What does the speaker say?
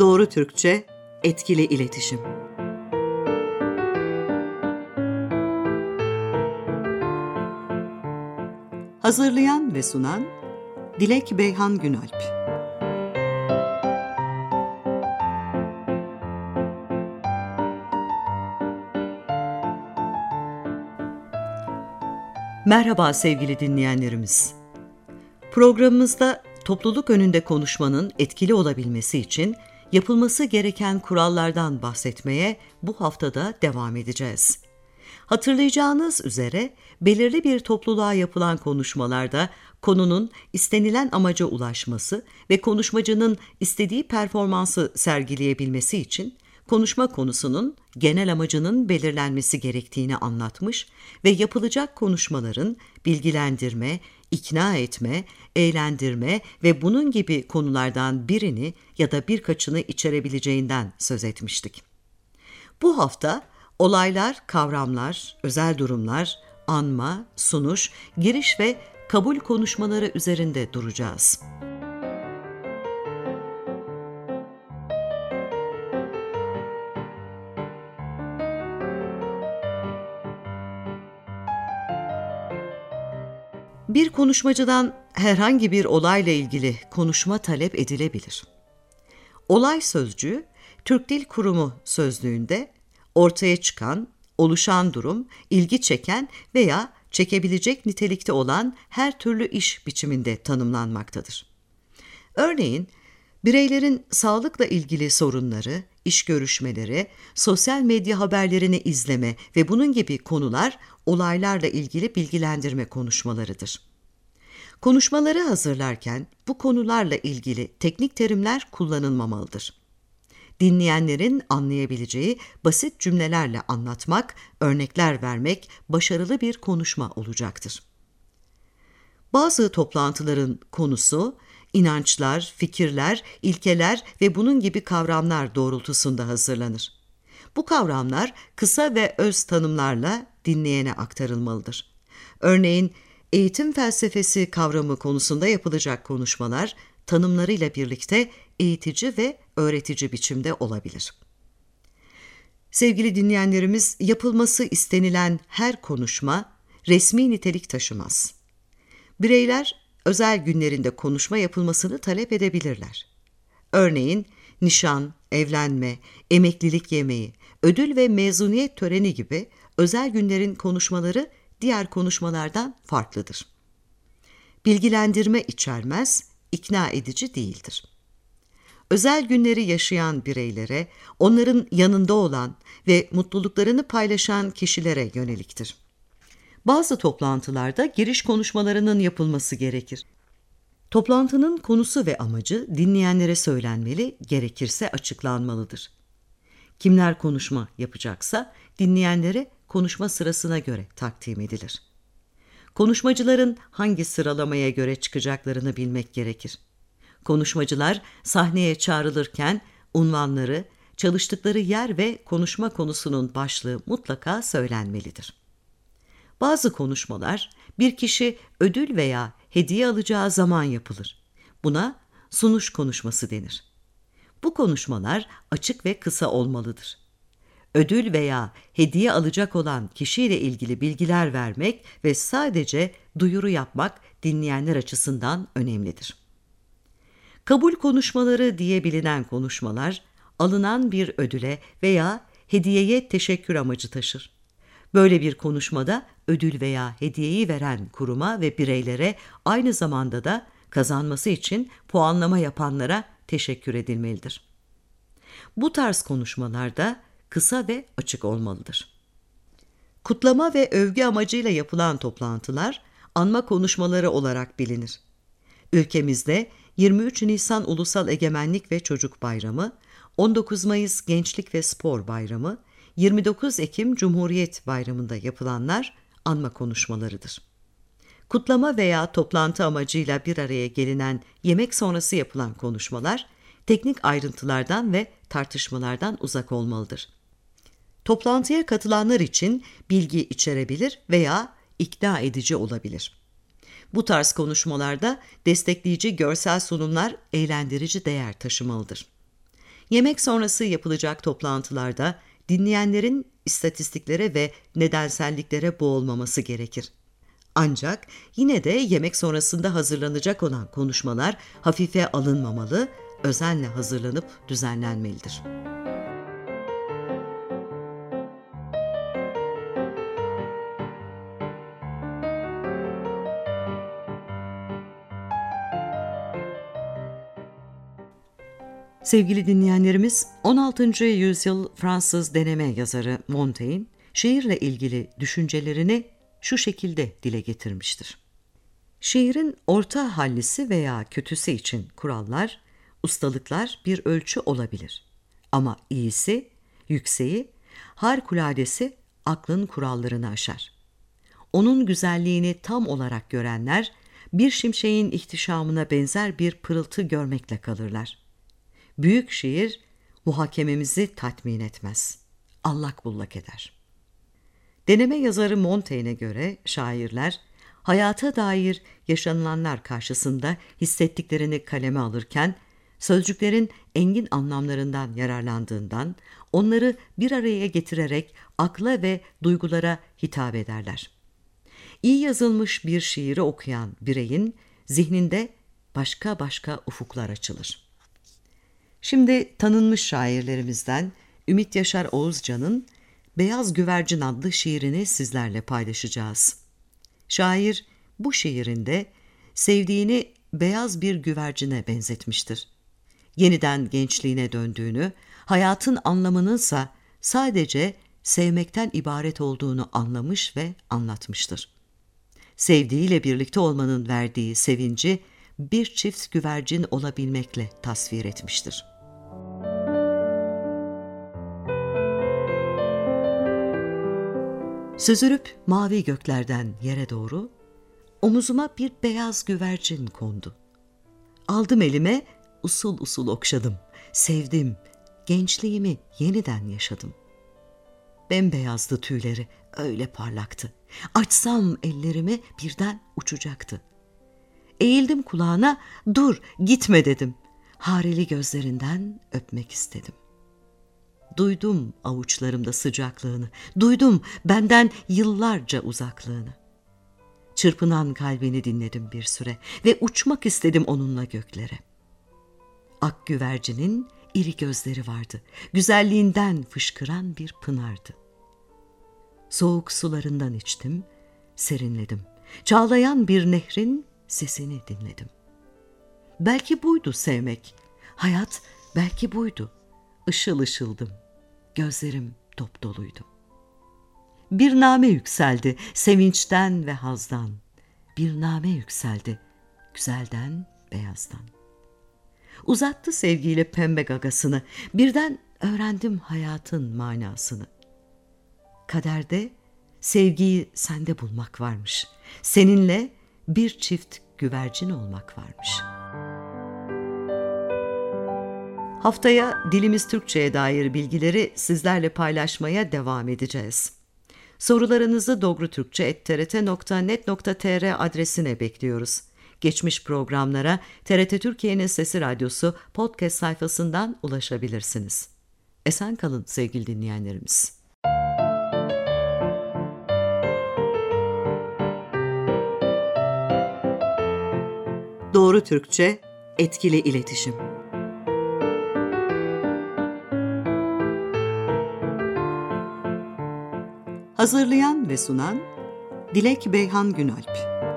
Doğru Türkçe, etkili iletişim. Hazırlayan ve sunan Dilek Beyhan Günalp. Merhaba sevgili dinleyenlerimiz. Programımızda topluluk önünde konuşmanın etkili olabilmesi için yapılması gereken kurallardan bahsetmeye bu haftada devam edeceğiz. Hatırlayacağınız üzere belirli bir topluluğa yapılan konuşmalarda konunun istenilen amaca ulaşması ve konuşmacının istediği performansı sergileyebilmesi için konuşma konusunun genel amacının belirlenmesi gerektiğini anlatmış ve yapılacak konuşmaların bilgilendirme, ikna etme, eğlendirme ve bunun gibi konulardan birini ya da birkaçını içerebileceğinden söz etmiştik. Bu hafta olaylar, kavramlar, özel durumlar, anma, sunuş, giriş ve kabul konuşmaları üzerinde duracağız. Bir konuşmacıdan herhangi bir olayla ilgili konuşma talep edilebilir. Olay sözcüğü, Türk Dil Kurumu sözlüğünde ortaya çıkan, oluşan durum, ilgi çeken veya çekebilecek nitelikte olan her türlü iş biçiminde tanımlanmaktadır. Örneğin, bireylerin sağlıkla ilgili sorunları, iş görüşmeleri, sosyal medya haberlerini izleme ve bunun gibi konular olaylarla ilgili bilgilendirme konuşmalarıdır. Konuşmaları hazırlarken bu konularla ilgili teknik terimler kullanılmamalıdır. Dinleyenlerin anlayabileceği basit cümlelerle anlatmak, örnekler vermek başarılı bir konuşma olacaktır. Bazı toplantıların konusu, inançlar, fikirler, ilkeler ve bunun gibi kavramlar doğrultusunda hazırlanır. Bu kavramlar kısa ve öz tanımlarla dinleyene aktarılmalıdır. Örneğin, eğitim felsefesi kavramı konusunda yapılacak konuşmalar, tanımlarıyla birlikte eğitici ve öğretici biçimde olabilir. Sevgili dinleyenlerimiz, yapılması istenilen her konuşma resmi nitelik taşımaz. Bireyler özel günlerinde konuşma yapılmasını talep edebilirler. Örneğin nişan, evlenme, emeklilik yemeği, ödül ve mezuniyet töreni gibi özel günlerin konuşmaları diğer konuşmalardan farklıdır. Bilgilendirme içermez, ikna edici değildir. Özel günleri yaşayan bireylere, onların yanında olan ve mutluluklarını paylaşan kişilere yöneliktir. Bazı toplantılarda giriş konuşmalarının yapılması gerekir. Toplantının konusu ve amacı dinleyenlere söylenmeli, gerekirse açıklanmalıdır. Kimler konuşma yapacaksa dinleyenlere konuşma sırasına göre takdim edilir. Konuşmacıların hangi sıralamaya göre çıkacaklarını bilmek gerekir. Konuşmacılar sahneye çağrılırken unvanları, çalıştıkları yer ve konuşma konusunun başlığı mutlaka söylenmelidir. Bazı konuşmalar bir kişi ödül veya hediye alacağı zaman yapılır. Buna sunuş konuşması denir. Bu konuşmalar açık ve kısa olmalıdır. Ödül veya hediye alacak olan kişiyle ilgili bilgiler vermek ve sadece duyuru yapmak dinleyenler açısından önemlidir. Kabul konuşmaları diye bilinen konuşmalar, alınan bir ödüle veya hediyeye teşekkür amacı taşır. Böyle bir konuşmada ödül veya hediyeyi veren kuruma ve bireylere aynı zamanda da kazanması için puanlama yapanlara teşekkür edilmelidir. Bu tarz konuşmalarda kısa ve açık olmalıdır. Kutlama ve övgü amacıyla yapılan toplantılar anma konuşmaları olarak bilinir. Ülkemizde 23 Nisan Ulusal Egemenlik ve Çocuk Bayramı, 19 Mayıs Gençlik ve Spor Bayramı, 29 Ekim Cumhuriyet Bayramı'nda yapılanlar anma konuşmalarıdır. Kutlama veya toplantı amacıyla bir araya gelinen yemek sonrası yapılan konuşmalar, teknik ayrıntılardan ve tartışmalardan uzak olmalıdır. Toplantıya katılanlar için bilgi içerebilir veya ikna edici olabilir. Bu tarz konuşmalarda destekleyici görsel sunumlar eğlendirici değer taşımalıdır. Yemek sonrası yapılacak toplantılarda dinleyenlerin istatistiklere ve nedenselliklere boğulmaması gerekir. Ancak yine de yemek sonrasında hazırlanacak olan konuşmalar hafife alınmamalı, özenle hazırlanıp düzenlenmelidir. Sevgili dinleyenlerimiz, 16. yüzyıl Fransız deneme yazarı Montaigne, şiirle ilgili düşüncelerini şu şekilde dile getirmiştir. Şiirin orta hallisi veya kötüsü için kurallar, ustalıklar bir ölçü olabilir. Ama iyisi, yükseği, harikuladesi aklın kurallarını aşar. Onun güzelliğini tam olarak görenler, bir şimşeğin ihtişamına benzer bir pırıltı görmekle kalırlar. Büyük şiir muhakememizi tatmin etmez, allak bullak eder. Deneme yazarı Montaigne'e göre şairler, hayata dair yaşanılanlar karşısında hissettiklerini kaleme alırken, sözcüklerin engin anlamlarından yararlandığından, onları bir araya getirerek akla ve duygulara hitap ederler. İyi yazılmış bir şiiri okuyan bireyin zihninde başka ufuklar açılır. Şimdi tanınmış şairlerimizden Ümit Yaşar Oğuzcan'ın Beyaz Güvercin adlı şiirini sizlerle paylaşacağız. Şair bu şiirinde sevdiğini beyaz bir güvercine benzetmiştir. Yeniden gençliğine döndüğünü, hayatın anlamınınsa sadece sevmekten ibaret olduğunu anlamış ve anlatmıştır. Sevdiğiyle birlikte olmanın verdiği sevinci bir çift güvercin olabilmekle tasvir etmiştir. Süzülüp mavi göklerden yere doğru, omuzuma bir beyaz güvercin kondu. Aldım elime, usul usul okşadım, sevdim, gençliğimi yeniden yaşadım. Bembeyazdı tüyleri, öyle parlaktı. Açsam ellerimi birden uçacaktı. Eğildim kulağına, dur, gitme dedim. Hareli gözlerinden öpmek istedim. Duydum avuçlarımda sıcaklığını, duydum benden yıllarca uzaklığını. Çırpınan kalbini dinledim bir süre ve uçmak istedim onunla göklere. Ak güvercinin iri gözleri vardı, güzelliğinden fışkıran bir pınardı. Soğuk sularından içtim, serinledim. Çağlayan bir nehrin sesini dinledim. Belki buydu sevmek, hayat belki buydu. Işıl ışıldım, gözlerim dop doluydu. Bir name yükseldi sevinçten ve hazdan. Bir name yükseldi güzelden, beyazdan. Uzattı sevgiyle pembe gagasını. Birden öğrendim hayatın manasını. Kaderde sevgiyi sende bulmak varmış. Seninle bir çift güvercin olmak varmış. Haftaya Dilimiz Türkçe'ye dair bilgileri sizlerle paylaşmaya devam edeceğiz. Sorularınızı dogrutürkçe@trt.net.tr adresine bekliyoruz. Geçmiş programlara TRT Türkiye'nin Sesi Radyosu podcast sayfasından ulaşabilirsiniz. Esen kalın sevgili dinleyenlerimiz. Doğru Türkçe, etkili iletişim. Hazırlayan ve sunan Dilek Beyhan Günalp.